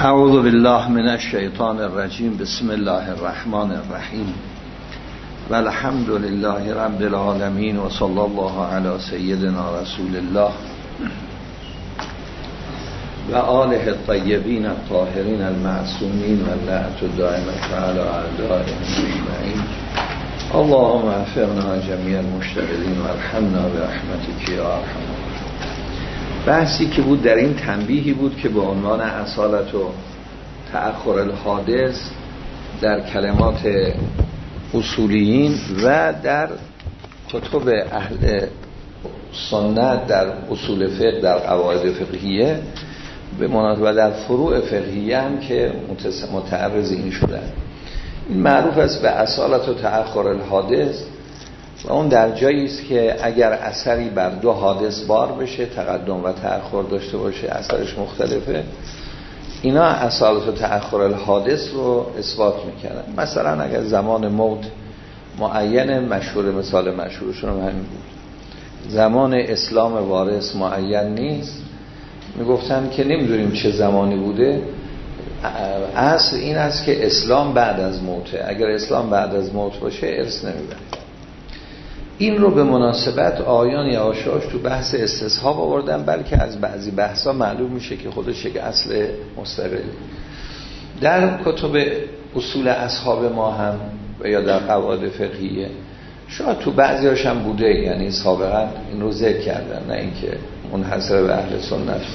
اعوذ بالله من الشیطان الرجیم. بسم الله الرحمن الرحیم و الحمد لله رب العالمین و صلی الله علی سیدنا رسول الله و آله الطیبین الطاهرین المعصومین و لعنت الدائمة علی اعدائهم اجمعین. اللهم اغفرنا جمیع المشتغلین و ارحمنا برحمتک یا ارحم. بحثی که بود در این تنبیهی بود که به عنوان اصالت و تأخر الحادث در کلمات اصولیین و در کتب اهل سنت در اصول فقه در قواعد فقهیه و در فروع فقهیه هم که متعرض این شدن. این معروف است به اصالت و تأخر الحادث و اون در جایی است که اگر اثری بر دو حادث بار بشه، تقدم و تأخر داشته باشه، اثرش مختلفه، اینا اصالت و تأخر الحادث رو اثبات میکنن. مثلا اگر زمان موت معین، مشهور مثال مشهورشون هم همین بود، زمان اسلام وارث معین نیست، میگفتن که نمیدونیم چه زمانی بوده، اصل این است که اسلام بعد از موته، اگر اسلام بعد از موت باشه ارث نمیبره. این رو به مناسبت آیان یواشاش تو بحث استصحاب آوردن، بلکه از بعضی بحثا معلوم میشه که خودش یک اصل مستقل. در کتب اصول اصحاب ما هم و یا در قواعد فقهیه شاید تو بعضی هاشم بوده، یعنی سابقا این رو ذکر کردن، نه اینکه منحصر به اهل سنت باشه.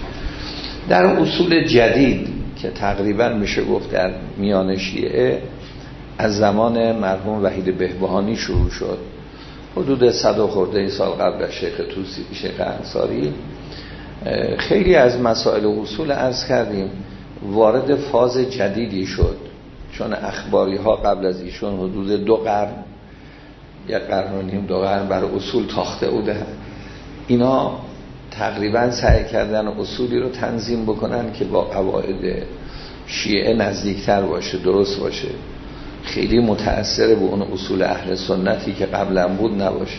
در اصول جدید که تقریبا میشه گفت در میان شیعه از زمان مرحوم وحید بهبهانی شروع شد، حدود 100 و خورده سال قبل از شیخ طوسی، شیخ انصاری، خیلی از مسائل اصول عرض کردیم وارد فاز جدیدی شد، چون اخباری ها قبل از ایشون حدود 2 قرن، 1 قرن و نیم 2 قرن بر اصول تاخته بوده. اینا تقریبا سعی کردن اصولی رو تنظیم بکنن که با قواعد شیعه نزدیکتر باشه، درست باشه، خیلی متأثر به اون اصول اهل سنتی که قبلا بود نباشه.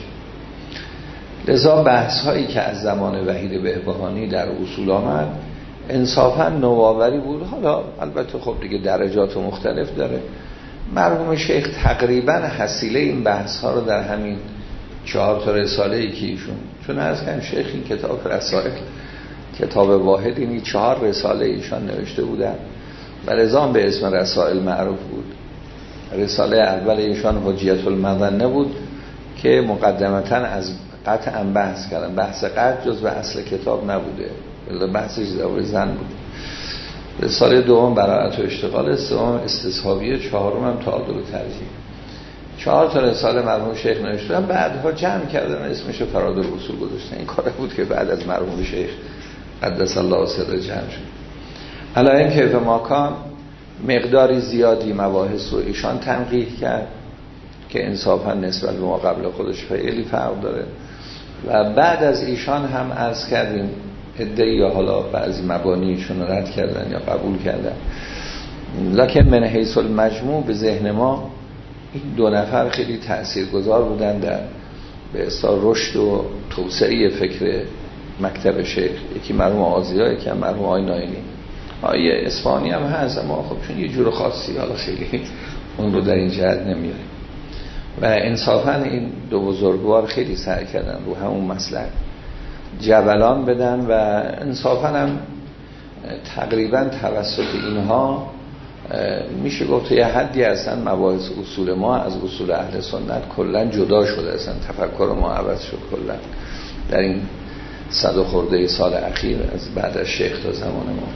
لذا بحث هایی که از زمان وحید بهبهانی در اصول آمد انصافا نوآوری بود. حالا البته خب دیگه درجات مختلف داره. مرحوم شیخ تقریبا حصیله این بحث ها رو در همین 4 تا رساله‌ای که ایشون، چون عرض کردم شیخ این کتاب رسائل کتاب واحد، اینی 4 رساله ایشان نوشته بودن و لذا به اسم رسائل معروف بود. رساله اول ایشان حجیت المظنه بود که مقدمتاً از قطع بحث کردن. بحث قطع جز به اصل کتاب نبوده، بلکه بحثش در زن بود. رساله دوم براءت و اشتغال، سوم استصحابیه، چهارم هم تعادل و ترجیح. 4 تا رساله مرحوم شیخ نوشتن، بعدها جمع کردن اسمش فراد الاصول گذاشتن. این کار بود که بعد از مرحوم شیخ قدس الله سره جمع شد. علایه کیف ماکان مقداری زیادی مباحث رو ایشان تنقیح کرد که انصافا نسبت به ما قبل خودش خیلی فرق داره و بعد از ایشان هم عرض کردیم عده‌ای یا حالا بعضی مبانیشون رو رد کردن یا قبول کردن، لکن من حیث المجموع به ذهن ما این 2 نفر خیلی تاثیرگذار بودن در به اصطلاح رشد و توسعه فکر مکتب شیخ. یکی مرحوم آزیا، یکی مرحوم آقای ناینی. آیه اصفهانی هم هست، اما خب چون یه جور خاصی حالا خیلی اون رو در این جهت نمیاره و انصافا این 2 بزرگوار خیلی سعی کردن رو همون مسلک جبلان بدن و انصافا هم تقریبا توسط اینها میشه گفت یه حدی هستن مباحث اصول ما از اصول اهل سنت کلا جدا شده، اصلا تفکر ما عوض شد کلا در این 100 و خورده سال اخیر از بعد از شیخ تا زمان ما.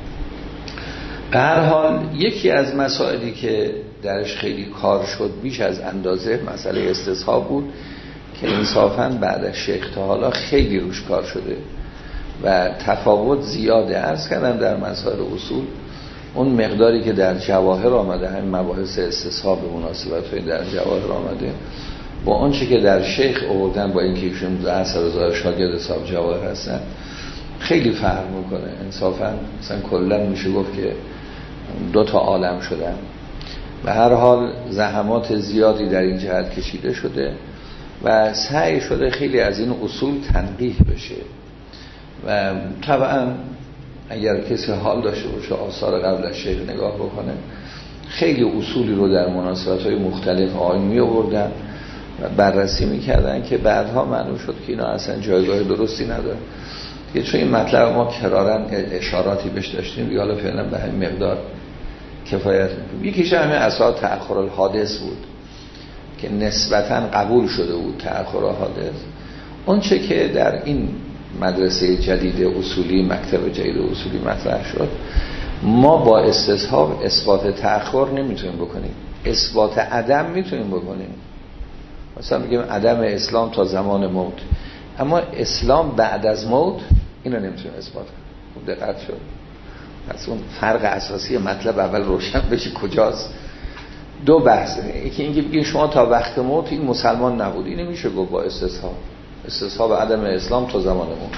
به هر حال یکی از مسائلی که درش خیلی کار شد بیش از اندازه مسئله استصحاب بود که انصافاً بعد از شیخ تا حالا خیلی روش کار شده و تفاوت زیاده. عرض کردم در مسائل اصول اون مقداری که در جواهر آمده، همین مباحث استصحاب به مناسبت های در جواهر آمده با آنچه که در شیخ آوردن، با اینکه ایشون 10,000 شاگرد حساب جواهر هستن، خیلی فرق میکنه. انصافاً مثلا کلا میشه گفت که 2 تا عالم شدن. به هر حال زحمات زیادی در این جهت کشیده شده و سعی شده خیلی از این اصول تنقیح بشه و طبعا اگر کسی حال داشته باشه آثار قبل از شیخ نگاه بکنه، خیلی اصولی رو در مناسبت‌های مختلف آقایون می‌آوردن و بررسی می‌کردن که بعدها معلوم شد که اینا اصلا جایگاه درستی نداره. که چون این مطلب ما کرارن اشاراتی بهش داشتیم، یا حالا فعلا به همین مقدار کفایت می‌کنه. یکیش همین اصلا تأخر الحادث بود که نسبتاً قبول شده بود تأخر الحادث. اون چه که در این مدرسه جدید اصولی، مکتب جدید اصولی مطرح شد، ما با استصحاب اثبات تأخر نمیتونیم بکنیم، اثبات عدم میتونیم بکنیم. مثلا بگیم عدم اسلام تا زمان موت، اما اسلام بعد از موت اینو نمیتونیم اثبات کنیم. خوب دقت شد. پس اون فرق اساسی مطلب اول روشن بشه کجاست. دو بحثه، یکی اینکه بگیم شما تا وقت موت این مسلمان نبود، این نمیشه گفت با استصحاب عدم اسلام تا زمان موت.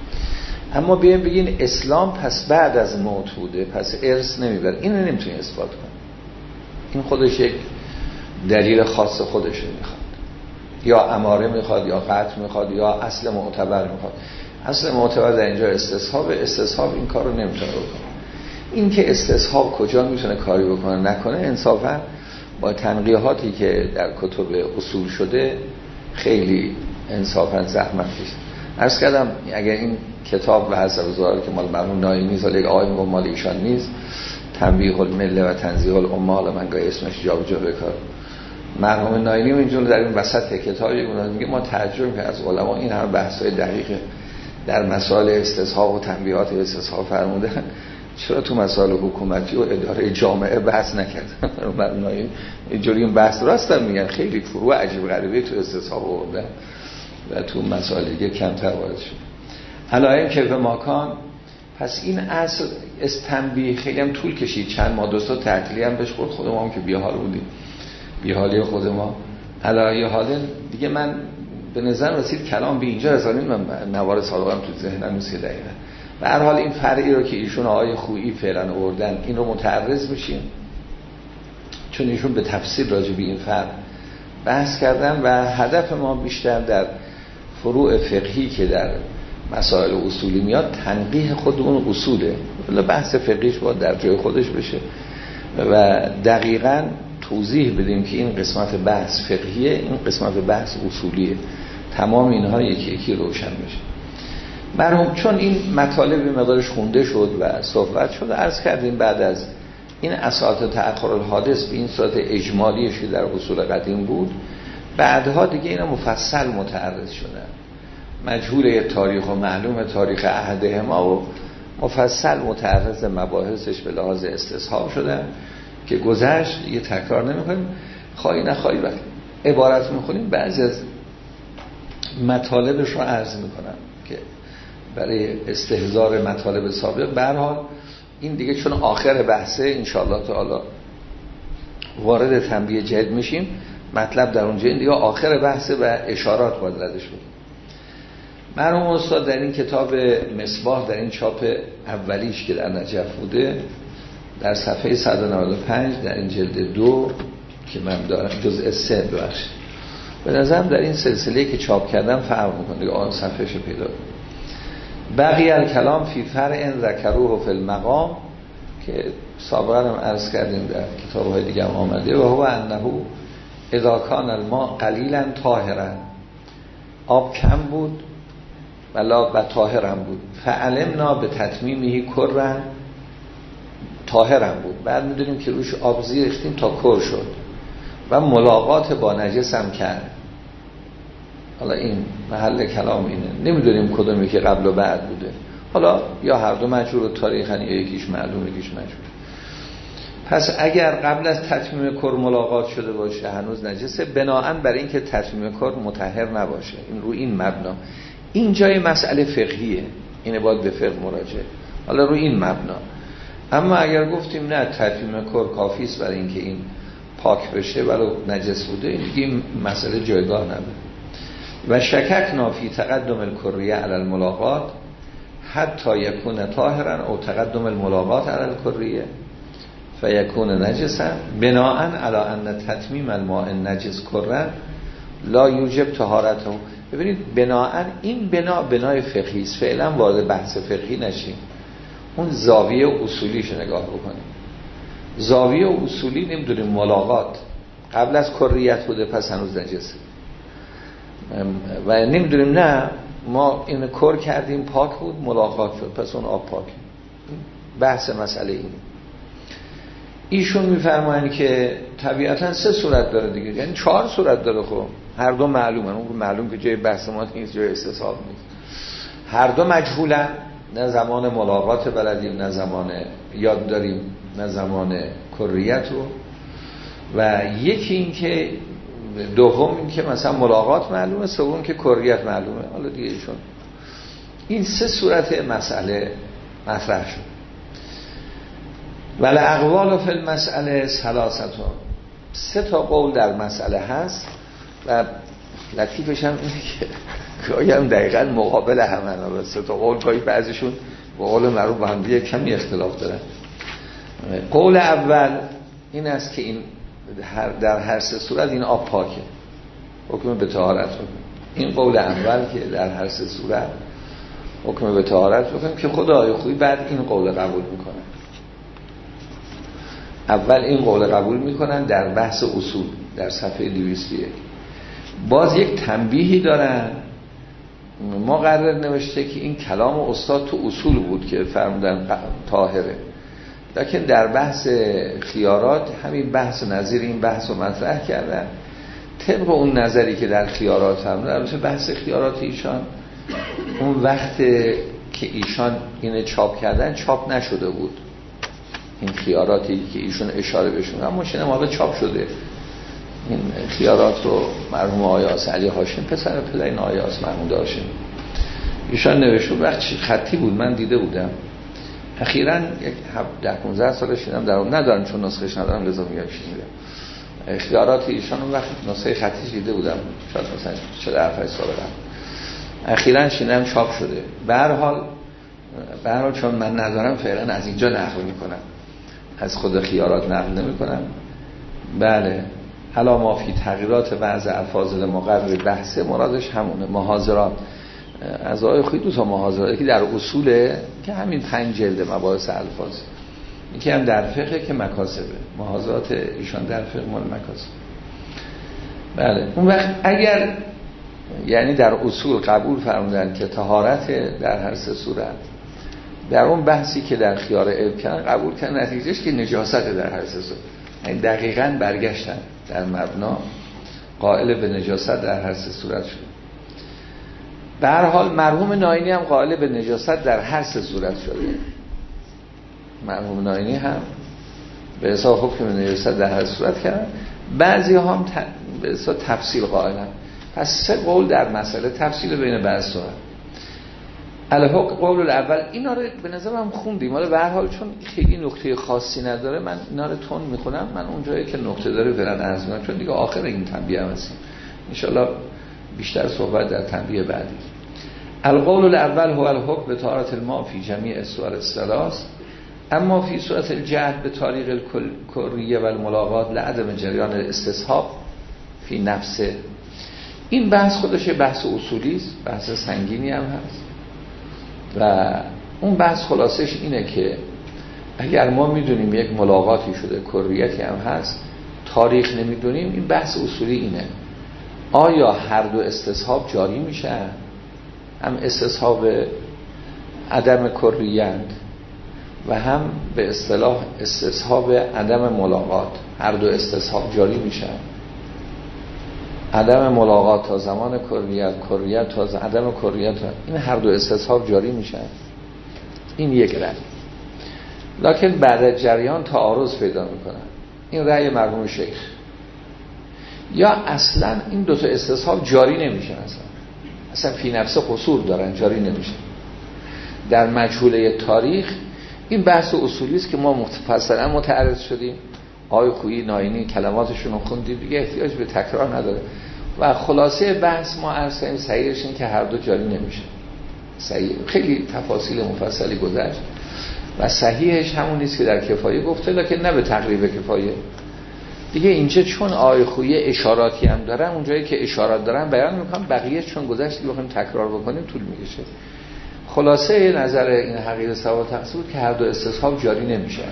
اما بیایم بگین اسلام پس بعد از موت بوده، پس ارث نمیبره، اینو نمیتونی اثبات کنی. این خودش یک دلیل خاص خودش میخواد، یا اماره میخواد، یا قطع میخواد، یا اصل معتبر میخواد. اصل معتبر در اینجا استصحاب این کار رو نمیتونه بکنه. این که استصحاب کجا میتونه کاری بکنه نکنه، انصافا با تنقیحاتی که در کتب اصول شده خیلی انصافا زحمت کشید. عرض کردم اگر این کتاب و حسب ظاهر که مال مرحوم نایمی نیست، ولی آقای میگم مال ایشان نیست، تنبیه المله و تنزیه الامه، حالا من گاهی اسمش جابجا بکار، مرحوم نایمی اینجور در این وسط کتابی میگه ما تعجب که از علما این همه بحث‌های دقیق در مسائل استصحاب و تنبیهات استصحاب فرمودن، چرا تو مسائل حکومتی و اداره جامعه بحث نکردن؟ مرحوم نایمی اینجوری این بحث راستن میگن، خیلی فروع عجیب غریبی تو استصحاب آوردن و تو مسائل دیگه کمتر وارد شد. علائم که به ماکان، پس این اصل تنبیه خیلی هم طول کشید، چند ماه دوستا تعطیلی هم بهش خورد، خود ما هم که بیحال بودیم، بیحالی خود ما. علایه حالن دیگه من به نظر رسید کلام به اینجا رسانید، من نوار سابقم تو ذهنم نیست که دقیقا به هر حال این فرعی رو که ایشون آقای خویی فعلا آوردن این رو متعرض میشیم، چون ایشون به تفصیل راجع به این فرع بحث کردن و هدف ما بیشتر در فروع فقهی که در مسائل اصولی میاد تنقیح خود اون اصوله، ولی بحث فقهیش باید در جای خودش بشه و دقیقاً توضیح بدیم که این قسمت بحث فقهیه، این قسمت بحث اصولیه، تمام اینها یکی یکی روشن بشه. مرحوم چون این مطالب مقدارش خونده شد و صحبت شد، عرض کردیم بعد از این اساس تأخر الحادث به این صورت اجمالیش که در اصول قدیم بود، بعدها دیگه اینا مفصل متعرض شدن، مجهول تاریخ و معلوم تاریخ عهدهما و مفصل متعرض مباحثش به لحاظ استصحاب شدن که گذشت، یه تکرار نمی‌کنیم. خواهی نخواهی وقت عبارت می‌خونیم بعضی از مطالبش رو عرض می‌کنم که برای استحضار مطالب سابق. به هر حال این دیگه چون آخر بحثه انشاءالله تعالی وارد تنبیه جدید میشیم، مطلب در اونجا این دیگه آخر بحثه و اشارات باید ردش بود. مرحوم استاد در این کتاب مصباح، در این چاپ اولیش که در نجف بوده، در صفحه 195 در این جلد 2 که من دارم جزء 3 بخش، به نظرم در این سلسله که چاپ کردم فرق میکنه، آن صفحهش پیدا کنید. بقیه الکلام فی فرع ذکروه فی المقام که سابقا هم عرض کردیم در کتاب‌های دیگه هم آمده، و هو انه اذا کان الماء قلیلا طاهرا، آب کم بود و طاهرا بود، فعلمنا به تتمیمه کرا، طاهرا بود، بعد میدونیم که روش آب ریختیم تا کر شد و ملاقات با نجس هم کرد. حالا این محل کلام اینه، نمیدونیم کدومی که قبل و بعد بوده، حالا یا هر دو مجهول تاریخن یا یکیش معلوم یکیش مجهول. پس اگر قبل از تتمیم کر ملاقات شده باشه هنوز نجسه، بناءً بر این که تتمیم کر مطهر نباشه. این رو این مبنا، این جای مسئله فقهیه، اینه باید به فقه مراجعه، حالا رو این مبنا. اما اگر گفتیم نه تتمیم کر کافی است برای اینکه این پاک بشه ولو نجس بوده، این دیگه این مسئله جایگاه نداره. و شککنا فی تقدم الکریه علی الملاقات حتی یکون طاهرا او تقدم الملاقات علی الکریه فیکون نجسا بناء علی ان تتمیم الماء النجس کرا لا یوجب طهارته. ببینید بناء این بنای فقهی است، فعلا وارد بحث فقهی نشیم. اون زاویه اصولیش نگاه بکنیم. زاویه اصولی نمیدونیم ملاقات قبل از کریت بوده پس هنوز نجسه و نمیدونیم نه ما این کر کردیم پاک بود ملاقات شد پس اون آب پاک. بحث مسئله اینه. ایشون میفرمایند که طبیعتا 3 صورت داره دیگه، یعنی 4 صورت داره. خب هر دو معلومه، اون معلوم که جای بحث ما نیست، جای استصحاب نیست. هر دو مجهولن، نه زمان ملاقات بلدیم نه زمان یاد داریم نه زمان کریت رو. و یکی این که دوم این که مثلا ملاقات معلومه، سوم که کریت معلومه. حالا دیگه ایشون این 3 صورت مسئله مطرح شد. ولی اقوال فی المسئله 3 3 تا قول در مسئله هست و لطیفش هم اینه که گاهی هم دقیقاً مقابل همه 3 تا قول گاهی بعضیشون با قول معروف با هم دیگه کمی اختلاف دارن. قول اول این است که این در هر 3 صورت این آب پاکه، حکم به طهارت بکنه. این قول اول که در هر 3 صورت حکم به طهارت بکنه که خدای خوبی بعد این قول قبول میکنه. اول این قول قبول میکنن در بحث اصول در صفحه 201. باز یک تنبیهی دارن، ما قرار نوشته که این کلام استاد تو اصول بود که فرمودن طاهره، لکن در بحث خیارات همین بحث نظیر این بحث رو مطرح کردن طبق اون نظری که در خیارات فرمودن. البته بحث خیارات ایشان اون وقت که ایشان اینو چاپ کردن چاپ نشده بود، این خیاراتی که ایشون اشاره بهشون، اما شنم حالا چاپ شده. این خیارات رو مرحوم آیاس علی هاشم پسر پدرین آیاس محمود هاشم ایشان نوشته، وقت خطی بود من دیده بودم. اخیراً یک 10-15 سال شدم در اون ندارم چون نسخه‌اش ندارم لذا میگم شنیدم. خیارات ایشان اون وقت نسخه خطیش دیده بودم، شاید مثلا 47 سال قبل. اخیراً شنیدم چاپ شده. به هر حال چون من ندارم فعلا از اینجا نقل میکنم، از خود خیارات نقل نمیکنم. بله حالا ما فی تغییرات بعض الفاظ مقرر بحثه مرادش همونه محاضرات. از آقای خویی 2 تا محاضرات که در اصوله که همین 5 جلد مباحث الفاظ، یکی هم در فقه که مکاسبه، محاضرات ایشان در فقه مال مکاسب. بله اون وقت اگر یعنی در اصول قبول فرمودن که طهارت در هر 3 صورت، در اون بحثی که در خیار علم کردن قبول کردن نتیجهش که نجاست در هر 3 صورت، یعنی دقیقاً برگشتن در مبنا قائل به نجاست در هر 3 صورت شد. به هر حال مرحوم ناینی هم قائل به نجاست در هر 3 صورت شده. مرحوم ناینی هم به حساب حکم نجاست در هر صورت کردن. بعضی هم به حساب تفصیل قائلن. پس 3 قول در مسئله، تفصیل بین بعض صورت. الحق قول الاول اینا رو به نظرم خوندیم، حالا به هر حال چون خیلی نکته خاصی نداره من اینا رو تون میخونم. من اونجایی که نکته داره فعلا عرض میکنم چون دیگه آخر این تنبیه هم هستیم، ان شاءالله بیشتر صحبت در تنبیه بعدی. القول الاول هو الحکم به طهارت الماء فی جمیع الصور الثلاث، اما فی صورت الجهل به طریق الکریه و الملاقات لعدم جریان الاستصحاب فی نفسه. این بحث خودش بحث اصولی است، بحث سنگینی هم هست و اون بحث خلاصش اینه که اگر ما میدونیم یک ملاقاتی شده کریتی هم هست تاریخ نمیدونیم، این بحث اصولی اینه آیا هر دو استصحاب جاری میشه، هم استصحاب عدم کریت و هم به اصطلاح استصحاب عدم ملاقات، هر دو استصحاب جاری میشه. عدم ملاقات تا زمان کریت تا عدم کریت، این هر دو استصحاب جاری میشه. این یک رأی، لکن بعد از جریان تعارض پیدا میکنن. این رأی مرحوم شیخ. یا اصلا این 2 تا استصحاب جاری نمیشن، اصلا فی نفس قصور دارن، جاری نمیشن. در مجهوله تاریخ این بحث اصولی است که ما مفصلا متعرض شدیم. آقای خویی ناینی کلماتشون رو خوندیم دیگه، احتیاج به تکرار نداره. و خلاصه بحث ما عرض کردیم صحیحش این که هر دو جاری نمیشه. صحیح خیلی تفاصیل مفصلی گذشت و صحیحش همون نیست که در کفایه گفته، لکن نه به تقریب کفایه دیگه. اینجا چون آقای خویی اشاراتی هم دارن، اونجایی که اشارات دارن بیان میکنم، بقیه چون گذشت بخوایم تکرار بکنیم طول میکشه. خلاصه نظر این حقیقت سوال تقصیر که هر دو استصحاب جاری نمیشه.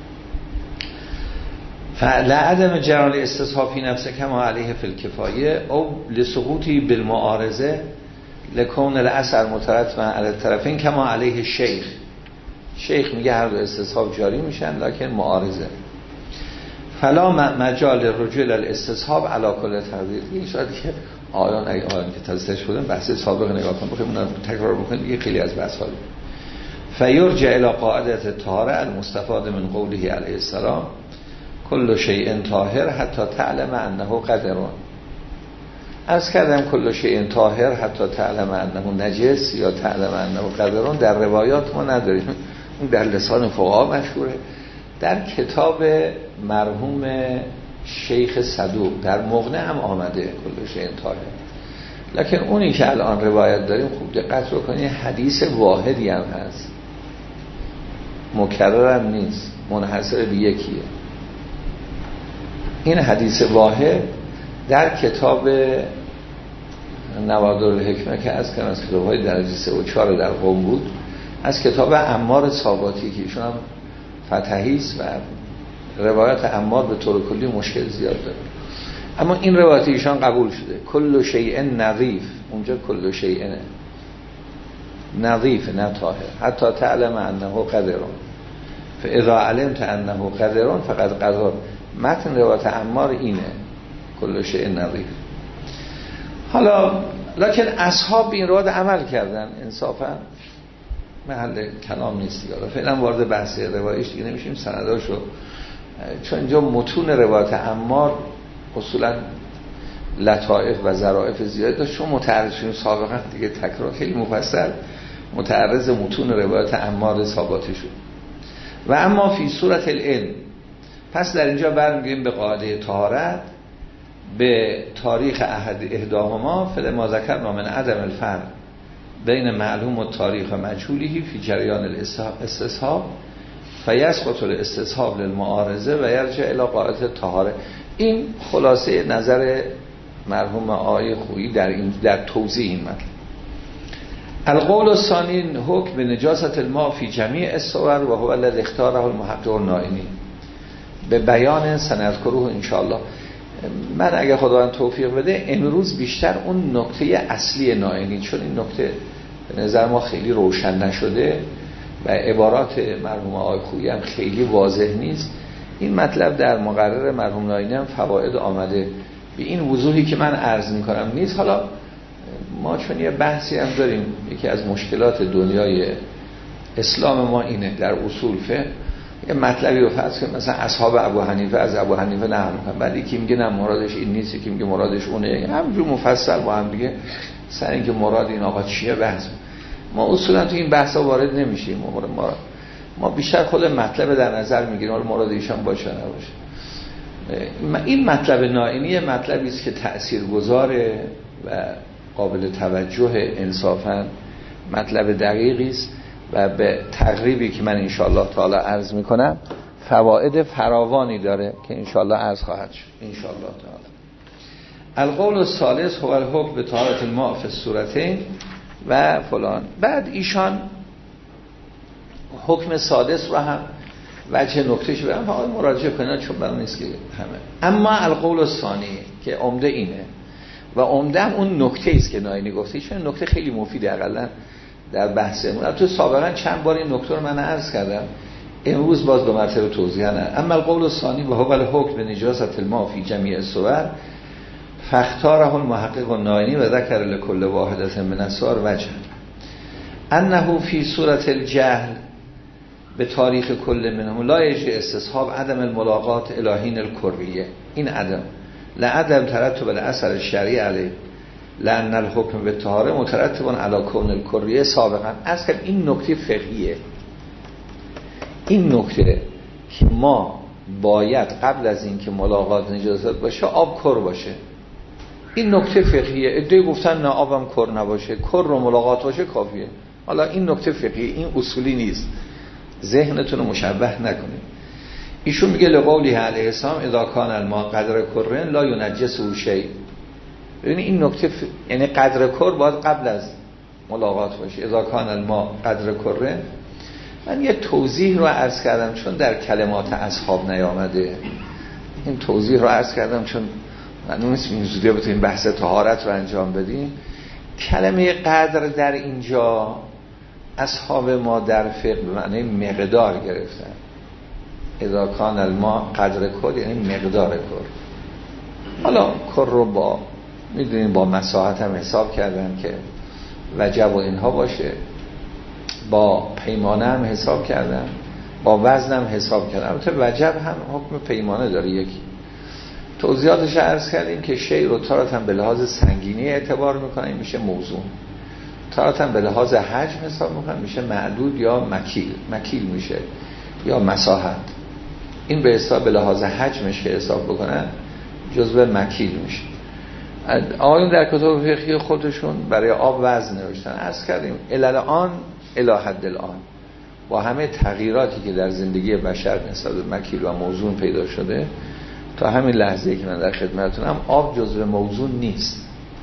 فلعدم جران استصحاب فی نفسه کما علیه فی الکفایه او لسقوطی بالمعارضه لکون الاثر مترتبا علی الطرفین کما علیه شیخ میگه هر دو استصحاب جاری میشن لکن معارضه. فلا مجال رجوع الاستصحاب علی کل تقدیر. این شاید که آیان که تازه شدن بحث سابق نگاه کنم بخوایم تکرار بکنیم دیگه خیلی از بحث ها. فیرجع الی قاعده الطهاره المستفاد من قوله علیه السلام کل شیء طاهر حتی تعلم انه قدرون. عرض کردم کل شیء طاهر حتی تعلم انه نجس یا تعلم انه قدرون در روایات ما نداریم، اون در لسان فقها مشهوره. در کتاب مرحوم شیخ صدوق در مغنی هم آمده کل شیء طاهر، لکن اونی که الان روایت داریم خوب دقت بکنید حدیث واحدی هم هست، مکرر هم نیست، منحصر به یکیه. این حدیث واحد در کتاب نوادر الحکمه که از کتاب‌های درجه 3 و 4 در قم بود، از کتاب عمار صاباتی که ایشون هم فتحی است و روایت عمار به طور کلی مشکل زیاد داره، اما این روایت ایشان قبول شده. کل شیء نظیف، اونجا کل شیء نظیف نه طاهر حتی تعلم انه قدرون فاذا علمت انه قدرون فقد قدر. متن روایت عمار اینه کل شیء نظیف. حالا لکن اصحاب این روایت عمل کردن، انصافا محل کلام نیست دیگه. فعلا وارد بحث روایش دیگه نمیشیم، سنداشو چون اینجا متون روایت عمار اصولا لطائف و ظرافت زیاد داشت، چون متعرض شدیم سابقا دیگه تکرار خیلی مفصل متعرض متون روایت عمار ثابتی شد. و اما فی صورت العلم، پس در اینجا برمیگردیم به قاعده طهارت به تاریخ احداهما فلما ذکرنا من عدم الفرق بین معلوم و تاریخ مجهولی فی جریان الاستصحاب فیسقط الاستصحاب للمعارضه و یرجع الی قاعده طهاره. این خلاصه نظر مرحوم آقای خویی در توضیح این مطلب. القول الثانی حکم به نجاست الماء فی جمیع الصور و هو الذی اختاره المحقق النائینی به بیان سنذکره ان شاء الله. من اگه خداوند توفیق بده امروز بیشتر اون نکته اصلی نائینی، چون این نکته به نظر ما خیلی روشن نشده و عبارات مرحوم آقای خویی هم خیلی واضح نیست، این مطلب در مقرر مرحوم نائینی هم فواید آمده به این وضوحی که من عرض میکنم نیست. حالا ما چون یه بحثی هم داریم، یکی از مشکلات دنیای اسلام ما اینه در اصول فقه یه مطلبی رو فرض کنیم مثلا اصحاب ابو حنیفه از ابو حنیفه نقل میکنن، بعد یکی میگه نه مرادش این نیست، یکی میگه مرادش اونه، همینجور مفصل با هم دیگه سر اینکه مراد این آقا چیه بحث. ما اصولا تو این بحثا وارد نمیشیم، ما بیشتر خود مطلب در نظر میگیریم، حالا مراد ایشان باشه نباشه. این مطلب نائینی مطلبی است که تاثیرگذاره و قابل توجه، انصافا مطلب دقیقی است و به تقریبی که من ان شاء الله تعالی عرض میکنم فواید فراوانی داره که ان شاء الله عرض خواهد شد ان شاء الله تعالی. القول الثالث هو الحکم به طهارت الماء فی الصورتین و فلان. بعد ایشان حکم سادس رو هم وجه نکتهش برم فقط مراجعه کنید چون برام نیست که همه. اما القول الثانی که عمده اینه و عمده هم اون نکته است که نائینی گفته، چون نکته خیلی مفیده حداقل در بحثمون. تو سابقا چند بار این نکته رو من عرض کردم، امروز باز دو مرتبه توضیح ندم. اما القول الثانی و هو الحکم به نجاست الماء فی جمیع الصور فاختاره المحقق النائینی و ذکر لكل واحده من الصور وجه انه فی صورت الجهل به تاریخ کل منهم لا یجری استصحاب عدم الملاقات الهین الکریه. این عدم لعدم ترتب الاثر الشرعی علیه لأن الحکم به طهاره مترتب علی کون الکریه سابقا. اصلا این نکته فقهیه، این نکته که ما باید قبل از این که ملاقات نجاست باشه آب کر باشه، این نکته فقهیه. ادعای گفتن نه آبم کر نباشه، کر رو ملاقات باشه کافیه. حالا این نکته فقهیه، این اصولی نیست، ذهنتون رو مشبه نکنید. ایشون میگه لقوله علیه السلام اذا کان الماء قدر کرن لا ینجسه شیء. ببینید این نکته یعنی قدر کر باید قبل از ملاقات باشه. اذا کان الماء قدر کره. من یه توضیح رو عرض کردم چون در کلمات اصحاب نیامده، این توضیح رو عرض کردم چون معلوم نیست این زودی بتونیم بحث طهارت رو انجام بدیم. کلمه قدر در اینجا اصحاب ما در فقه به معنی مقدار گرفتن. اذا کان الماء قدر کر یعنی مقدار کر. حالا کر رو با میدونیم با مساحت هم حساب کردن که وجب و اینها باشه، با پیمانه هم حساب کردن، با وزن هم حساب کردن. البته وجب هم حکم پیمانه داره. یکی توضیحاتش عرض کردیم که شی رو تارتاً به لحاظ سنگینی اعتبار میکنن میشه موزون، تارتاً به لحاظ حجم حساب میکنن میشه معدود یا مکیل میشه یا مساحت. این به حساب به لحاظ حجمش که حساب بکنن جزو مکیل میشه. آقایون در کتاب فقهی خودشون برای آب وزن نوشتن. عرض کردیم الان الی حد الان با همه تغییراتی که در زندگی بشر نسبت به مکیل و موزون پیدا شده تا همین لحظه‌ای که من در خدمتتونم آب جزو موزون نیست.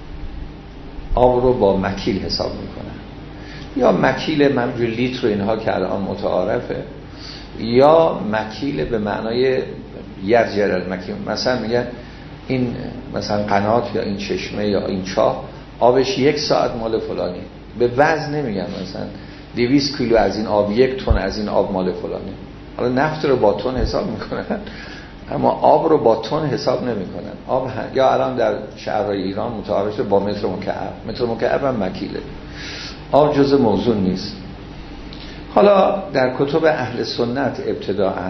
آب رو با مکیل حساب میکنن، یا مکیل منجور لیتر و اینها که الان متعارفه، یا مکیل به معنای یرجر المکیل. مثلا میگن این مثلا قنات یا این چشمه یا این چاه آبش 1 ساعت مال فلانی، به وزن نمیگن مثلا 200 کیلو از این آب 1 تن از این آب مال فلانی. حالا نفت رو با تن حساب میکنن اما آب رو با تن حساب نمیکنن. آب یا الان در شهرهای ایران متعارف با متر مکعب هم مکیله. آب جزء موزون نیست. حالا در کتب اهل سنت ابتداعاً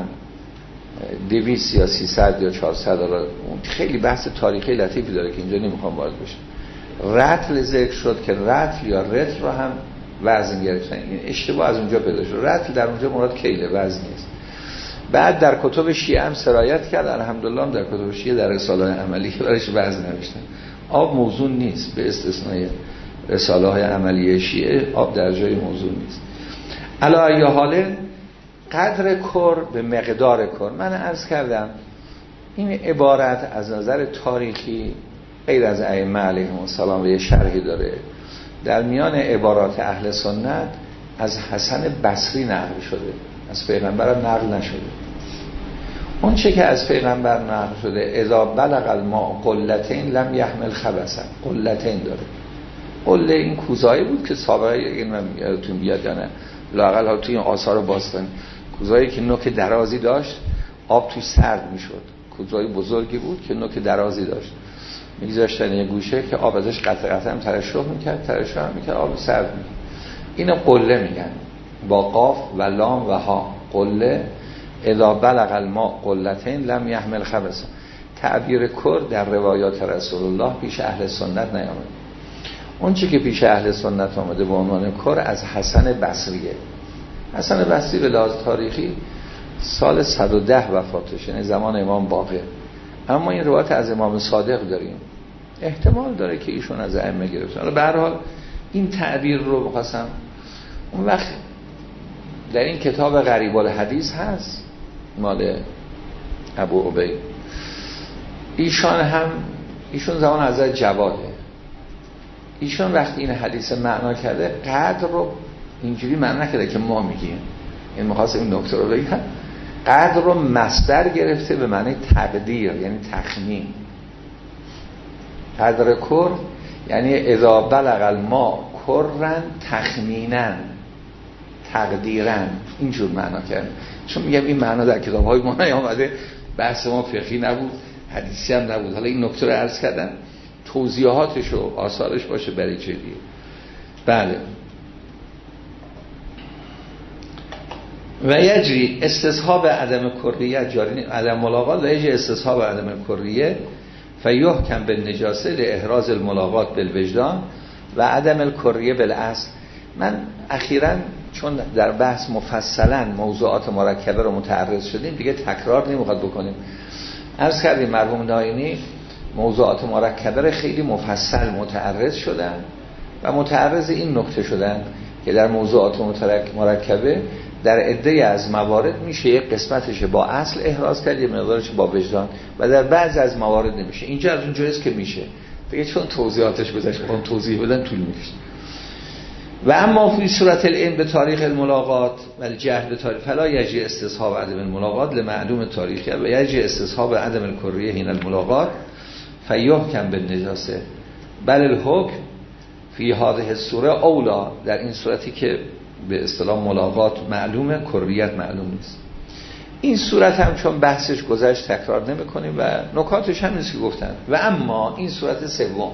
200 یا 300 یا 400 خیلی بحث تاریخی لطیفی داره که اینجا نمیخوام وارد بشم. رطل ذکر شد که رطل یا رطل رو هم وزن گرفتن. این اشتباه از اونجا پیدا شد. رطل در اونجا مراد کیله، وزن نیست. بعد در کتب شیعه هم سرایت کرد. الحمدلله در کتب شیعه در رساله عملی که برایش وزن نوشتن. آب موزون نیست به استثنای رساله های عملی شیعه. آب در جای موزون نیست. علی ای حال قدر کر به مقدار کر. من عرض کردم این عبارت از نظر تاریخی غیر از ائمه علیهم السلام و یه شرحی داره. در میان عبارات اهل سنت از حسن بصری نقل شده، از پیغمبر نقل نشده. اون چه که از پیغمبر نقل شده اذا بلغ الماء قلتین لم یحمل خبثا، قلتین داره. قله این کوزایی بود که سابقه این من یادتون بیاد یا نه، لااقل ها توی این آثار باستان کوزایی که نوک درازی داشت، آب توی سرد میشد. کوزایی بزرگی بود که نوک درازی داشت، میگذاشتن یه گوشه که آب ازش قطره قطره هم ترشح میکرد آب سرد میکرد. اینو قله میگن با قاف و لام و ها. قله اذا بلغ الماء قلتین لم یحمل خبثا. تعبیر کر در روایات رسول الله پیش اهل سنت نیامده. اون چی که پیش اهل سنت آمده به عنوان کر از حسن بصریه. حسن بصری به لحاظ تاریخی سال 110 وفاتش، یعنی زمان امام باقر. اما این روایت از امام صادق داریم، احتمال داره که ایشون از ائمه گرفتن. حالا به هر حال این تعبیر رو می‌خواستم اون وقت در این کتاب غریب الحدیث هست مال ابو عبید. ایشون زمان حضرت جواده. ایشون وقتی این حدیث معنا کرده قدر رو اینجوری معنا نکرده که ما میگیم. این می‌خواستم این نکته رو بگم. قدر رو مصدر گرفته به معنی تقدیر، یعنی تخمین. قدر کر یعنی اذا بلغ الماء کرن تخمینن تقدیرن، اینجور معنا کرد. چون میگم این معنا در کتاب‌های ما نیامده، بحث ما فقهی نبود، حدیثی هم نبود. حالا این نکته رو عرض کردم توضیحاتش و آثارش باشه برای چه دیگه. بله. و یجری استصحاب عدم کریه جاری عدم ملاقات و یجری استصحاب عدم کریه فیحکم بالنجاسه لاحراز الملاقات بالوجدان و عدم الکریه بالاصل. من اخیراً چون در بحث مفصلاً موضوعات مرکبه رو متعرض شدیم دیگه تکرار نمیخواد بکنیم. عرض کردیم مرحوم ناینی موضوعات مرکبه رو خیلی مفصل متعرض شدن و متعرض این نکته شدن که در موضوعات مرکبه در عده از موارد میشه یک قسمتش با اصل احراز کرد، یک مقدارش با وجدان، و در بعضی از موارد نمیشه. اینجا از اونجاییست که میشه دیگه، چون توضیحاتش گذشت بخوام توضیح بدن طول میکشه. و اما فی صورت العلم به تاریخ الملاقات و الجهل به تاریخ فلا یجی استصحاب عدم الملاقات لمعلوم تاریخی و یجی استصحاب عدم الکریه حین الملاقات فیحکم بالنجاسه بل الحکم فی هذه الصوره اولا. در این صورتی که به اصطلاح ملاقات معلومه، کریت معلوم نیست. این صورت هم چون بحثش گذشت تکرار نمی کنیم و نکاتش هم نیست که گفتن. و اما این صورت سوم،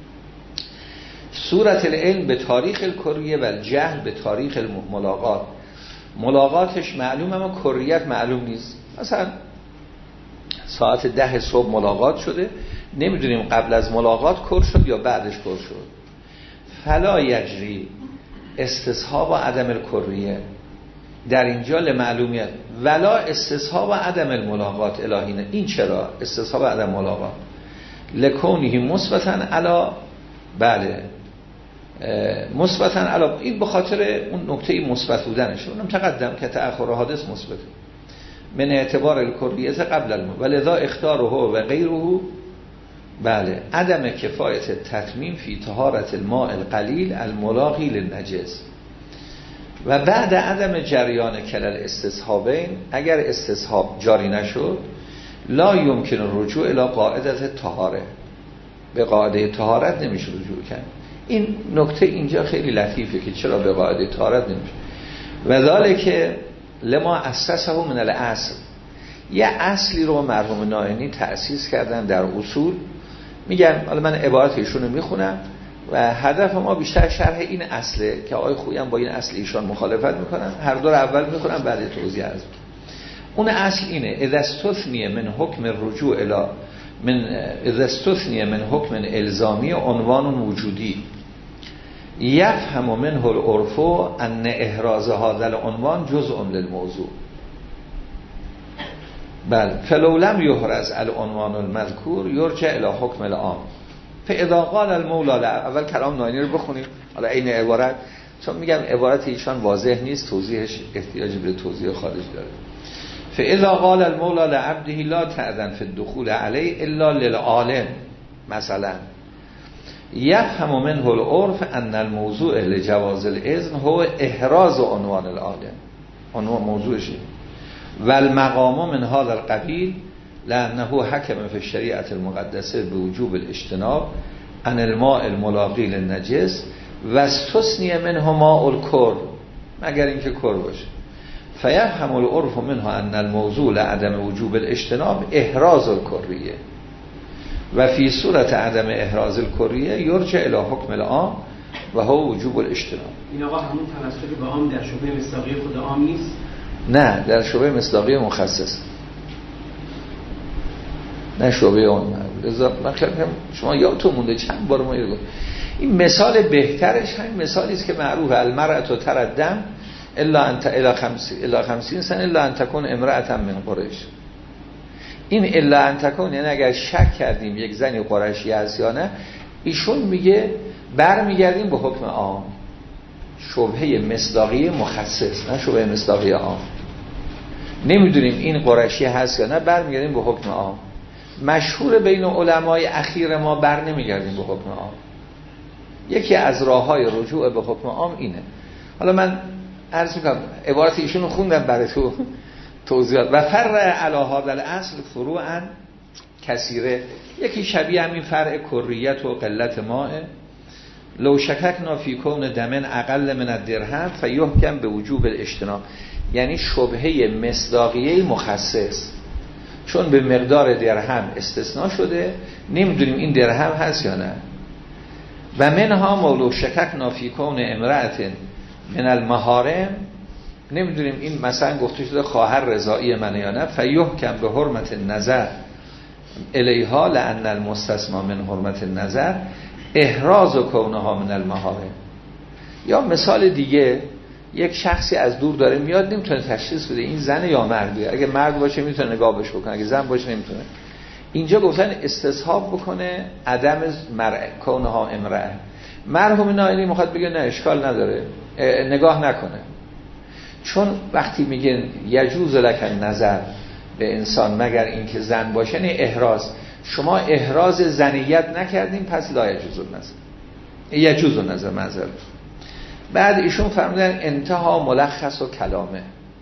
صورت العلم به تاریخ الکریه و الجهل به تاریخ الملاقات، ملاقاتش معلوم اما کریت معلوم نیست. مثلا ساعت 10 صبح ملاقات شده، نمیدونیم قبل از ملاقات کر شد یا بعدش کر شد. فلا یجری استصحاب عدم الکریه در اینجا لمعلومیت ولا استصحاب عدم الملاقات الهینه. این چرا استصحاب عدم ملاقات؟ لکونه مثبتا علی، بله مثبتا علی، این به خاطر اون نکته مثبت بودنش. اونم تقدم که تأخر حادث مثبت من اعتبار الکریت قبل الملاقات ولذا اختاره و غیره، بله عدم کفایت تتمیم فی طهارت الماء القلیل الملاقی للنجس و بعد عدم جریان کلل استصحابین، اگر استصحاب جاری نشد لا یمکن رجوع الی قاعده طهاره، به قاعده طهارت نمیشه رجوع کرد. این نکته اینجا خیلی لطیفه که چرا به قاعده طهارت نمیشه. و ذالک لما اسسه من الاصل، یه اصلی رو مرحوم نائینی تأسیس کردن در اصول. میگن حالا من عبارت ایشون رو میخونم و هدف ما بیشتر شرح این اصله که آقای خویی هم با این اصل ایشان مخالفت میکنن. هر دو رو اول میخونم بعد توضیح از اون اصل اینه: اذا استثنی من حکم الرجوع الی اذا استثنی من حکم الزامی عنوان وجودی یفهم منه العرف ان احراز هذا العنوان جزء للموضوع، بل فلو لم یحرز العنوان المذکور یرجع الی حکم العام. فاذا قال المولا، اول کلام نائینی رو بخونیم حالا عین عبارت، چون میگم عبارت ایشان واضح نیست، توضیحش احتیاج به توضیح خارج داره. فاذا قال المولا لعبده لا تأذن فی الدخول علیه الا للعالم مثلا یفهم منه العرف ان الموضوع لجواز الاذن هو احراز عنوان العالم، عنوان موضوعش و المقام من هذا القبیل لانه حکم فی الشریعه المقدسه بوجوب الاجتناب عن الماء الملاقی للنجس و استثنی منه ماء الکر، مگر اینکه کر باشه. فیفهم العرف منه ان الموضوع لعدم وجوب الاجتناب احراز الکریه و فی صورت عدم احراز الکریه یرجع الی حکم العام و هو وجوب الاجتناب. این آقا همون توسلی به عام در شبهه مصداقی خود عام نیست؟ نه، در شبهه مصداقی مخصص، نه شبهه اون. من خیلی شما یادتون مونده چند بار ما اینو گفتیم. این مثال بهترش همین مثالی است که معروف المرأة تردم الا انت الا 50 سنه الا ان تكون امرأة من قریش. این الا ان تكون یعنی اگر شک کردیم یک زنی قریشی هست یا نه، ایشون میگه برمیگردیم به حکم عام، شبهه مصداقی مخصص نه شبهه مصداقی عام. نمیدونیم این قریشی هست یا نه، برمیگردیم به حکم عام. مشهور بین علمای اخیر ما بر نمیگردیم به حکم عام. یکی از راههای رجوع به حکم عام اینه. حالا من عرض میکنم عبارت ایشون رو خوندم برای تو توضیحات. و فرع علی هذا الاصل فروعا کثیره، یکی شبیه همین فرع کریت و قلت ماء. لو شککنا فی کون دمن اقل من الدرهم فیحکم به وجوب الاجتناب، یعنی شبهه مصداقیه مخصص، چون به مقدار درهم استثناء شده نمیدونیم این درهم هست یا نه. و منها مولو شککنا فی کون امرأة من المحارم، نمیدونیم این مثلا گفته شده خواهر رضایی من یا نه، فیحکم به حرمت النظر الیها لان المستثنی من حرمت النظر احراز کونها من المحارم. یا مثال دیگه، یک شخصی از دور داره میاد، نمیتونه تشخیص بده این زن یا مرده. اگه مرد باشه میتونه نگاهش بکنه، اگه زن باشه نمیتونه. اینجا گفتن استصحاب بکنه عدم کونها امرأه. مرحوم نائینی میخواد بگه نه اشکال نداره، نگاه نکنه، چون وقتی میگن یجوز لک نظر به انسان مگر اینکه زن باشه، نه احراز. شما احراز زنیت نکردیم پس لا یجوز النظر، یجوز النظر معذرت. بعد ایشون فرمودن انتها ملخص و کلامه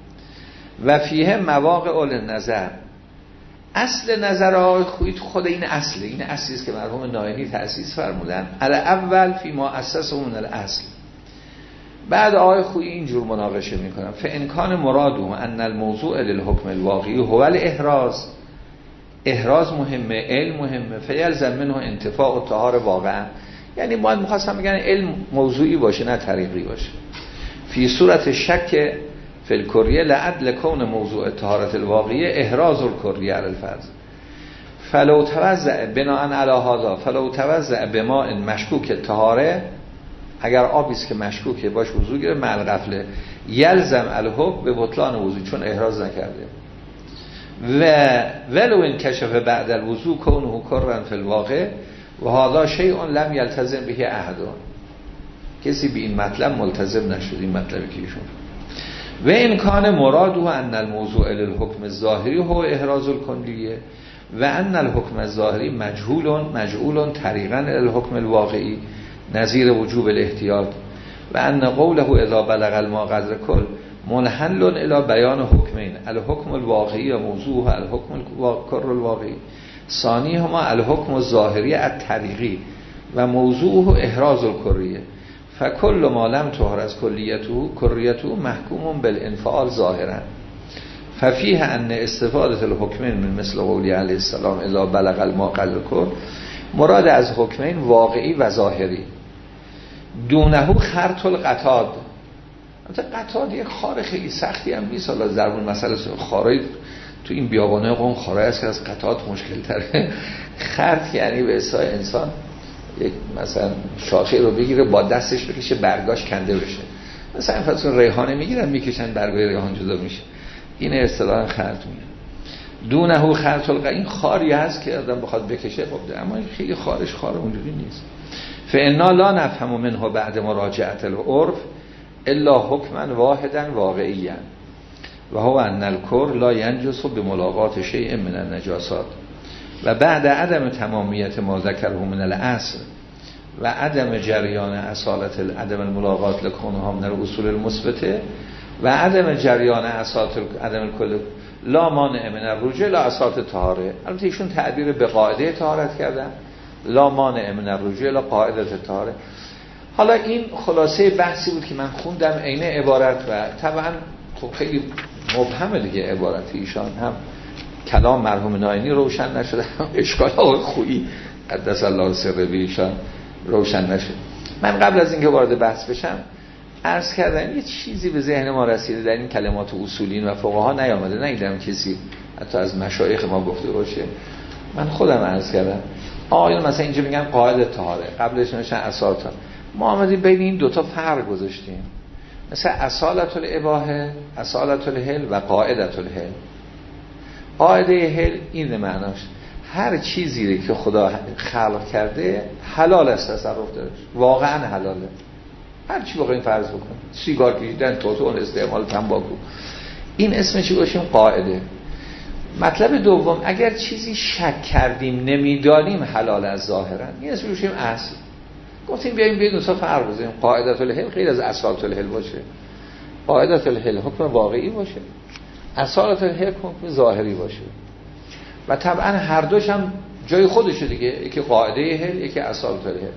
و فیه مواقع النظر. اصل نظر آقای خویی خود این اصلی است که مرحوم ناینی تأسیس فرمودن. الاول فی ما اسسه من الاصل. بعد آقای خویی اینجور مناقشه میکنن فانکان مرادو ان الموضوع للحکم الواقعی هو الاحراز. احراز مهمه، علم مهمه، فیلزم منه انتفاع و طهار واقعا. یعنی ما می‌خواستم بگن علم موضوعی باشه نه طریقی باشه. فی صورت شک فی الکریه لعدل کون موضوع طهارت الواقعی احراز الکریه علی الفرض. فلو توزع بناء علی هذا فلو توزع بماء مشکوک طهاره، اگر آبی است که مشکوکه باش وضو گیره مع الغفله یلزم الحکم به بطلان وضو، چون احراز نکرده. و ولو انکشف بعد الوضو کونه کررا فی الواقع و هذا شیء لم یلتزم به احد. کسی به این مطلب ملتزم نشد. این مطلبی که ایشون و این کان مراده ان الموضوع للحکم الظاهری هو احراز الکلیه و ان الحکم الظاهری مجعول طریقا الحکم الواقعی نظیر وجوب الاحتیاط و ان قوله اذا بلغ الماء قدر کل منحل الى بیان حکمین الحکم الواقعی و موضوع الحکم الکر الواقعی ثانی هما الحکم الظاهری الطریقی و موضوع احراز الکریه فکل ما لم تحرز کریته محکوم بالانفعال ظاهرا ففیه ان استفاده الحکمین من مثل قولی علیه السلام اذا بلغ الماء قدر کل مراد از حکمین واقعی و ظاهری. دونه خرط القطاد. قطاد یک خار خیلی سختی هم نیست. حالا ضربون مسئله خارای تو این بیابانه قوم خارای است که از قطاد مشکل تره. خرط یعنی به اصطلاح انسان یک مثلا شاخه رو بگیره با دستش بکشه برگاش کنده بشه. مثلا فرض ریحانه میگیرن میکشن برگای ریحان جدا میشه. این اصطلاح خرط میگن. دونه خرط این خاری هست که آدم بخواد بکشه خب اما خیلی خار اونجوری نیست. فانا لا نفهم منه بعد مراجعه العرف الا حکما واحدا واقعیا و هو ان الکر لا ينجس بملاقات شیء من النجاسات و بعد عدم تمامیت ما ذکره من الاصل و عدم جریان اصالت عدم الملاقات لکونها من الاصول المثبته و عدم جریان اصالت عدم الکل لا مانع من الرجوع لا اصالت طهاره. البته ایشون تعبیر به قاعده طهارت کردن لا مانع من الرجوع لا قاعده طهاره. حالا این خلاصه بحثی بود که من خوندم عین عبارت و طبعا خب خیلی مبهمه دیگه عبارت ایشان، هم کلام مرحوم ناینی روشن نشده هم اشکال آقای خویی قدس الله سره ایشان روشن نشد. من قبل از اینکه وارد بحث بشم عرض کردم یه چیزی به ذهن ما رسیده در این کلمات اصولین و فقها نیامده، ندیدم کسی حتی از مشایخ ما گفته باشه. من خودم عرض کردم آیون مثلا اینجا میگن قاعده طهاره قبلش نوشتن اصالت، ما آمدیم بین این دوتا فرق گذاشتیم. مثلا اصالت الاباحه، اصالت الحل و قاعدت الحل. قاعده حل این معناش هر چیزی که خدا خلق کرده حلال است تصرف داره، واقعا حلاله. هر چی بخوایم فرض بکنیم، سیگار کشیدن، توتون، استعمال تنباکو، این اسمش گوشیم قاعده. مطلب دوم اگر چیزی شک کردیم نمیدانیم حلال از ظاهرا، این اسمش گوشیم اصل. گفتیم بیاییم بین دوتا فرق بزنیم، قاعدت الحل غیر از اصالت الحل باشه. قاعدت الحل حکم واقعی باشه، اصالت الحل حکم ظاهری باشه و طبعا هر دوش هم جای خودشه دیگه، یکی قاعده حل یکی اصالت الحل.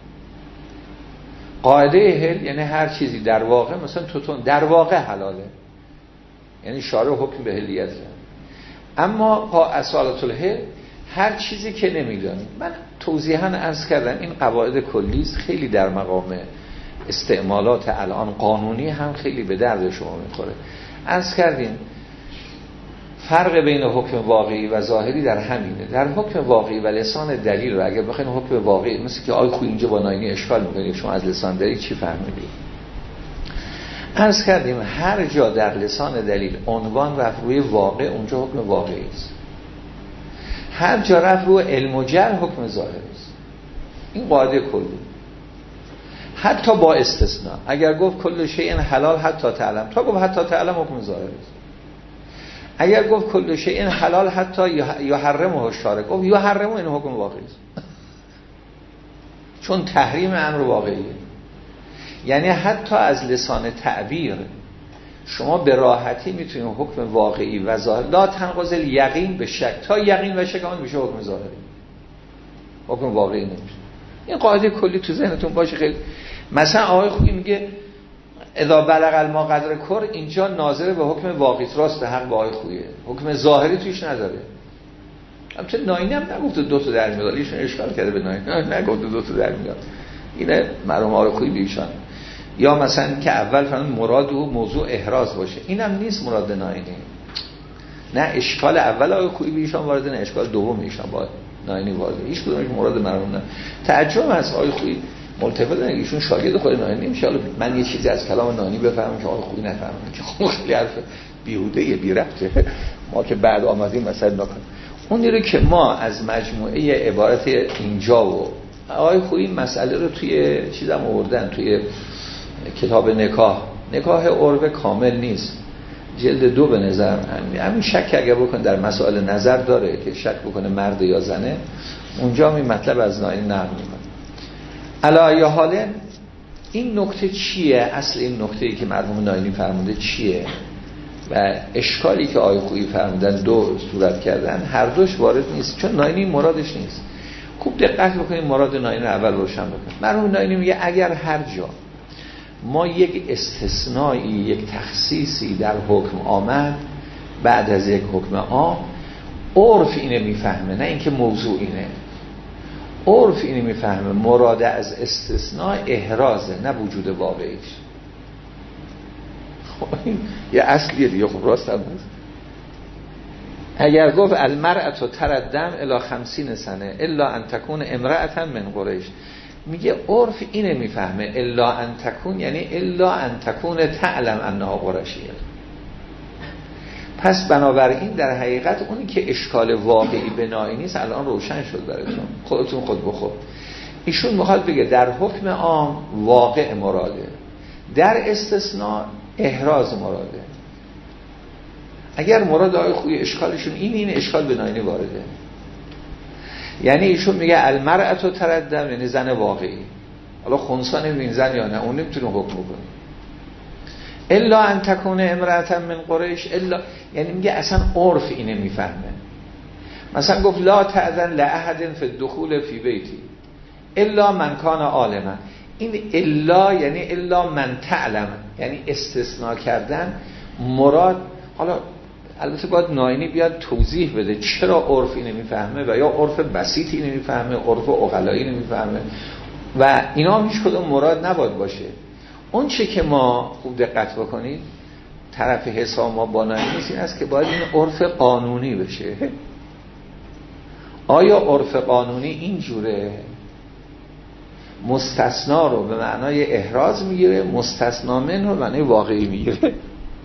قاعده حل یعنی هر چیزی در واقع مثلا توتون در واقع حلاله، یعنی شارع حکم به حلیت کرد. اما اصالت الحل هر چیزی که نمیدانیم. من توضیحاً عرض کردم این قواعد کلیست، خیلی در مقام استعمالات الان قانونی هم خیلی به درد شما میخوره. عرض کردیم فرق بین حکم واقعی و ظاهری در همینه. در حکم واقعی و لسان دلیل رو اگر بخواید حکم واقعی مثل که آقای خویی اینجا با ناینی اشکال میکنید، شما از لسان دلیل چی فهمیدید؟ عرض کردیم هر جا در لسان دلیل عنوان رفت روی واقع اونجا حکم واقعی است، هر جا رفت روی علم و جهل حکم ظاهری است. این قاعده کلی. حتی با استثناء اگر گفت کل شیء حلال حتی تعلم، تا گفت حتی تعلم حکم ظاهری است. اگر گفت کل شیء حلال حتی یحرمه الشارع، گفت یحرمه این حکم واقعی است، چون تحریم امر واقعیه. یعنی حتی از لسان تعبیر شما به راحتی میتونید حکم واقعی و ظاهر لا تنقض الیقین به شک، تا یقین و شک آن میشه حکم ظاهری، حکم واقعی نمیشه. این قاعده کلی تو ذهنتون باشه. خیلی مثلا آقای خویی میگه اذا بلغ الماء قدر کر، اینجا ناظر به حکم واقعی، راست حق با آقای خوییه، حکم ظاهری توش نداره. البته ناینی هم نگفت دو تا در میاد، ایشون اشکال کرده به ناینی، نگفت دو تا در میاد. اینه مرحوم آقای خویی بیشان. یا مثلا که اول فرمود مراد و موضوع احراز باشه، اینم نیست مراد ناینی. نه اشکال اول آقای خویی بیشان وارد، نه اشکال دوم ایشان وارد، ناینی وارد. هیچ کدومش مراد مرحوم نه. تعجب از آقای خویی ملتفت نه، ایشون شاگرد خود ناینی میشه. حالا من یه چیزی از کلام ناینی بفهمم که آقای خویی نفهمم، که خب خیلی حرف بیهوده بی ربطه. ما که بعد آمدیم مثلا نکنیم اونی رو که ما از مجموعه عبارت اینجا و آقای خویی مسئله رو توی چیزم آوردن، توی کتاب نکاح عرب کامل نیست، جلد 2 به نظر همین شک اگه بکن در مسائل نظر داره که شک بکنه مرد یا زنه، اونجا این مطلب از ناینی نقل میکنه. علی ای حال این نکته چیه؟ اصل این نکته‌ای که مرحوم ناینی فرموده چیه و اشکالی که آقای خویی فرمودن دو صورت کردن، هر دوش وارد نیست، چون ناینی مرادش نیست. خوب دقت بکنید مراد ناینی اول روشن بکنید. مرحوم ناینی میگه اگر هر جا ما یک استثنایی، یک تخصیصی در حکم آمد بعد از یک حکم عام، عرف اینه میفهمه، نه اینکه موضوع اینه. عرف اینه میفهمه مراد از استثناء احرازه، نه وجود واقعیش. خب این یه اصلیه دیگه. خب راست هم هست. اگر گفت المرأة تردم الی 50 سنه الا ان تکون امرأة من قریش، میگه عرف اینه میفهمه الا ان تکون یعنی الا ان تکون تعلم انها قریشیه. پس بنابراین در حقیقت اونی که اشکال واقعی به ناینی نیست الان روشن شد براتون، خودتون خود به خود. ایشون میخواد بگه در حکم عام واقع مراده، در استثناء احراز مراده. اگر مراد آقای خویی اشکالشون این اشکال به ناینی وارده. یعنی ایشون میگه المرأة تردم یعنی زن واقعی، حالا خنثی نمی‌بین زن یا نه اون نمیتونه حکم بکنه. الا ان تکون امرأة من قریش، الا یعنی میگه اصلا عرف اینه میفهمه. مثلا گفت لا تأذن لأحد فی الدخول فی بیتی الا من کان عالما، این الا یعنی الا من تعلم، یعنی استثناء کردن مراد. حالا البته باید ناینی بیاد توضیح بده چرا عرف اینه میفهمه و یا عرف بسیط اینه میفهمه، عرف عقلایی اینه میفهمه و اینا هیچ کدوم مراد نباید باشه. اون چه که ما خوب دقت بکنید طرف حساب ما با ناینی نیست، این است که باید این عرف قانونی بشه. آیا عرف قانونی اینجوره؟ مستثنا رو به معنای احراز میگیره، مستثنا من رو به معنای واقعی میگیره.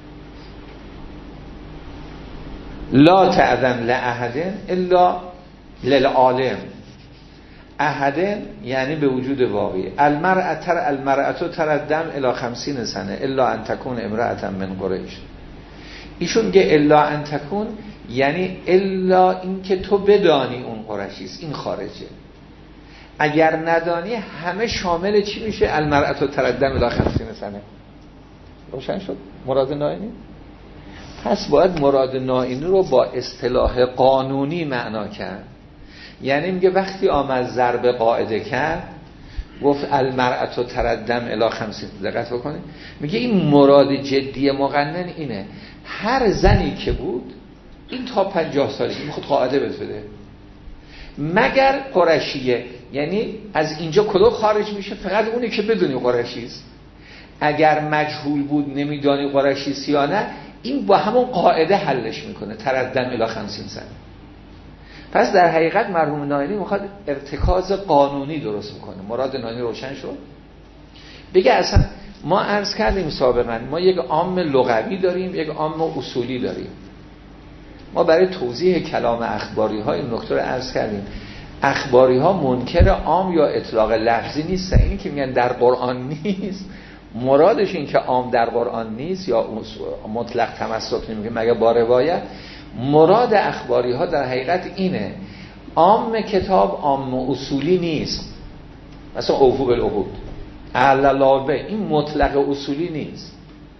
لا تأذن لأحد الا للعالم، احد یعنی به وجود واقعی. المرأة تردم الی 50 سنه الا ان تکون امرأة من قریش. ایشون که الا ان تکون یعنی الا این که تو بدانی اون قریشیست، این خارجه. اگر ندانی همه شامل چی میشه؟ المرأة تردم الی 50 سنه. روشن شد مراد ناینی؟ پس باید مراد ناینی رو با اصطلاح قانونی معنا کرد. یعنی میگه وقتی آمد ضرب قاعده کرد گفت المرأة تردم الی 50، دقت بکنید میگه این مراد جدی مقنن اینه هر زنی که بود این تا 50 سالگی میخواد قاعده بده مگر قریشیه، یعنی از اینجا کلو خارج میشه فقط اونی که بدونی قریشیست. اگر مجهول بود نمیدانی قریشیست یا نه، این با همون قاعده حلش میکنه تردم الی 50 سنه. پس در حقیقت مرحوم ناینی میخواد ارتکاز قانونی درست میکنه. مراد ناینی روشن شد. بگه اصلا ما عرض کردیم سابقا ما یک عام لغوی داریم، یک عام اصولی داریم. ما برای توضیح کلام اخباری ها این نکته رو عرض کردیم. اخباری ها منکر عام یا اطلاق لفظی نیستن. اینی که میگن در قرآن نیست مرادش این که عام در قرآن نیست یا مطلق تمسک نمیگه مگر با روایت. مراد اخباری ها در حقیقت اینه عام کتاب عام اصولی نیست. مثلا اوفو بالعقود الله این مطلق اصولی نیست،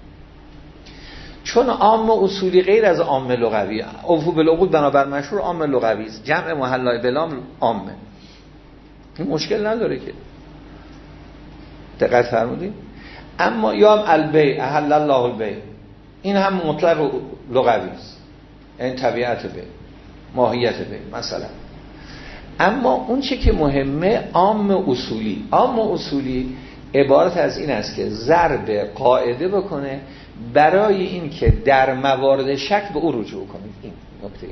چون عام اصولی غیر از عام لغوی. اوفو بالعقود بنابر مشهور عام لغوی است، جمع محلای بلام عامه، این مشکل نداره که. دقت فرمودید؟ اما یا البیع احل الله البیع، این هم مطلق لغوی است، این طبیعت بیع، ماهیت بیع مثلا. اما اون چه که مهمه عام اصولی. عام اصولی عبارت از این است که ضرب قاعده بکنه برای این که در موارد شک به او رجوع کنید. این نکته.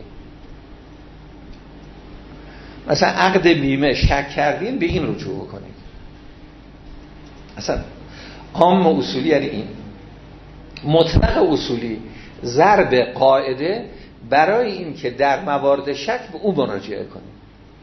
مثلا عقد بیمه شک کردین، به این رجوع بکنید. مثلا عام اصولی یعنی این. مطلق اصولی ضرب قاعده برای این که در موارد شک به او مراجعه کنید.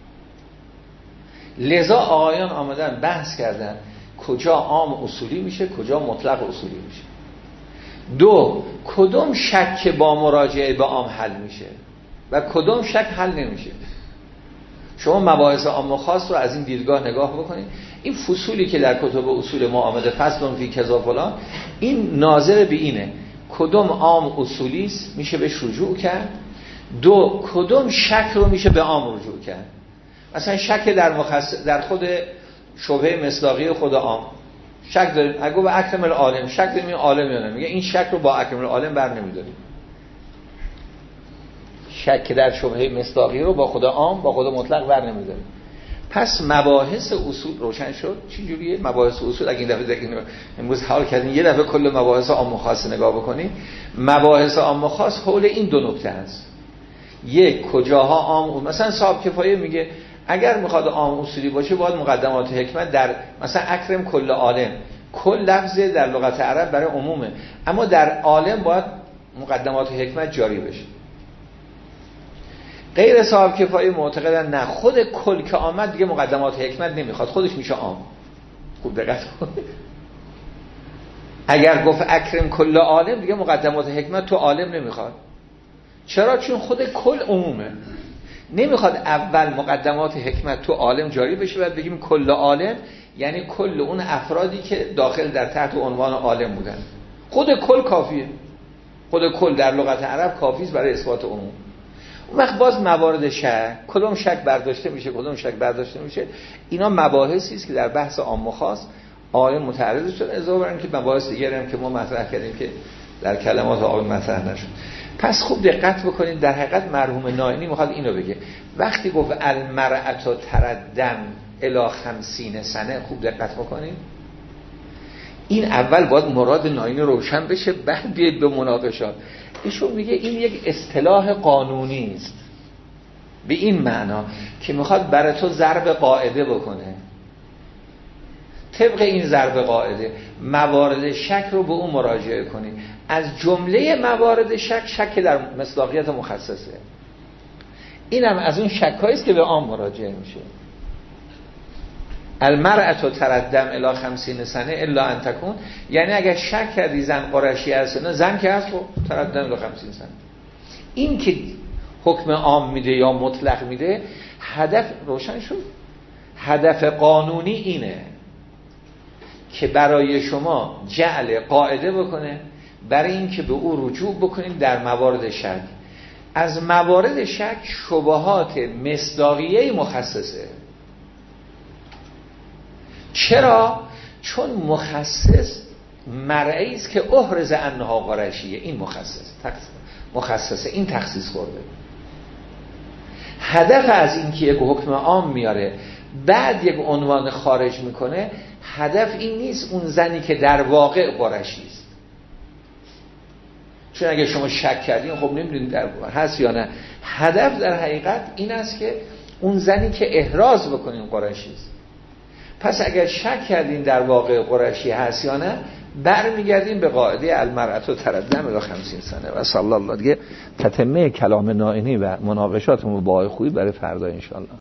لذا آقایان آمدن بحث کردن کجا عام اصولی میشه، کجا مطلق اصولی میشه. دو، کدوم شک با مراجعه به عام حل میشه و کدوم شک حل نمیشه. شما مباحث عام و خاص رو از این دیدگاه نگاه بکنید. این فصولی که در کتب اصول ما آمده، فصل فی کذا فلان، این ناظر به اینه کدوم عام اصولی است میشه بهش رجوع کرد، دو کدوم شک رو میشه به عام رجوع کرد. مثلا شک در خود شبهه مصداقی خود عام شک داریم، اگه به اکرم العالم شک داریم این عالم یا نه، میگه این شک رو با اکرم العالم بر نمیداریم. شک در شبهه مصداقی رو با خود عام با خود مطلق بر نمیداریم. پس مباحث اصول روشن شد. چی جوریه مباحث اصول؟ اگه این دفعه امروز حال کردین یه دفعه کل مباحث عام و خاص نگاه بکنید، مباحث عام و خاص حول این دو نکته هست. یک، کجاها عام، مثلا صاحب کفایه میگه اگر میخواد عام اصولی باشه باید مقدمات حکمت در مثلا اکرم کل عالم، کل لفظ در لغت عرب برای عمومه، اما در عالم باید مقدمات حکمت جاری بشه. غیر صاحب کفایه معتقدن نه، خود کل که آمد دیگه مقدمات حکمت نمیخواد، خودش میشه عام. خوب دقت کنید. اگر گفت اکرم کل عالم دیگه مقدمات حکمت تو عالم نمیخواد. چرا؟ چون خود کل عمومه، نمیخواد اول مقدمات حکمت تو عالم جاری بشه بعد بگیم کل عالم، یعنی کل اون افرادی که داخل در تحت عنوان عالم بودن. خود کل کافیه، خود کل در لغت عرب کافی است برای اثبات عموم. اون وقت باز موارد شک، کدوم شک برداشته میشه کدوم شک برداشته میشه، اینا مباحثی است که در بحث عام و خاص عالم متعرض شد. اضافه بر این که مباحث دیگری هم که ما مطرح کردیم که در کلمات عالم مطرح نشد. پس خوب دقت بکنید، در حقیقت مرحوم نائینی میخواد اینو بگه. وقتی گفت المرأة تردم الی 50 سنه، خوب دقت بکنید، این اول باید مراد نائینی روشن بشه، بعد بیاید به مناقشات. ایشون میگه این یک اصطلاح قانونی است به این معنا که میخواد برای تو ضرب قاعده بکنه. طبق این ضرب قاعده موارد شک رو به اون مراجعه کنی. از جمله موارد شک در مصداقیت مخصصه. این هم از اون شک‌هایی است که به عام مراجعه میشه. المرأة تردم الی 50 سنه الا ان تکون، یعنی اگر شک کردی زن قرشی هست نه، زن که هست خب تردم الی 50 سنه. این که حکم عام میده یا مطلق میده، هدف روشن شد. هدف قانونی اینه که برای شما جعل قاعده بکنه برای این که به او رجوع بکنید در موارد شک. از موارد شک شبهات مصداقیه مخصصه. چرا؟ چون مخصص مرئی است که احرز انها قرشیه. این مخصصه، این تخصیص خورده. هدف از این که یک حکم عام میاره بعد یک عنوان خارج میکنه، هدف این نیست اون زنی که در واقع قرشی است. چون اگه شما شک کردین خب نمیدونید در هست یا نه. هدف در حقیقت این است که اون زنی که احراز بکنین قرشی است. پس اگر شک کردین در واقع قرشی هست یا نه، برمیگردیم به قاعده المرأة تردم الی 50 سنه. و صلی الله دیگه تتمه کلام نائینی و مناقشات مباحث خوبی برای فردا ان شاء الله.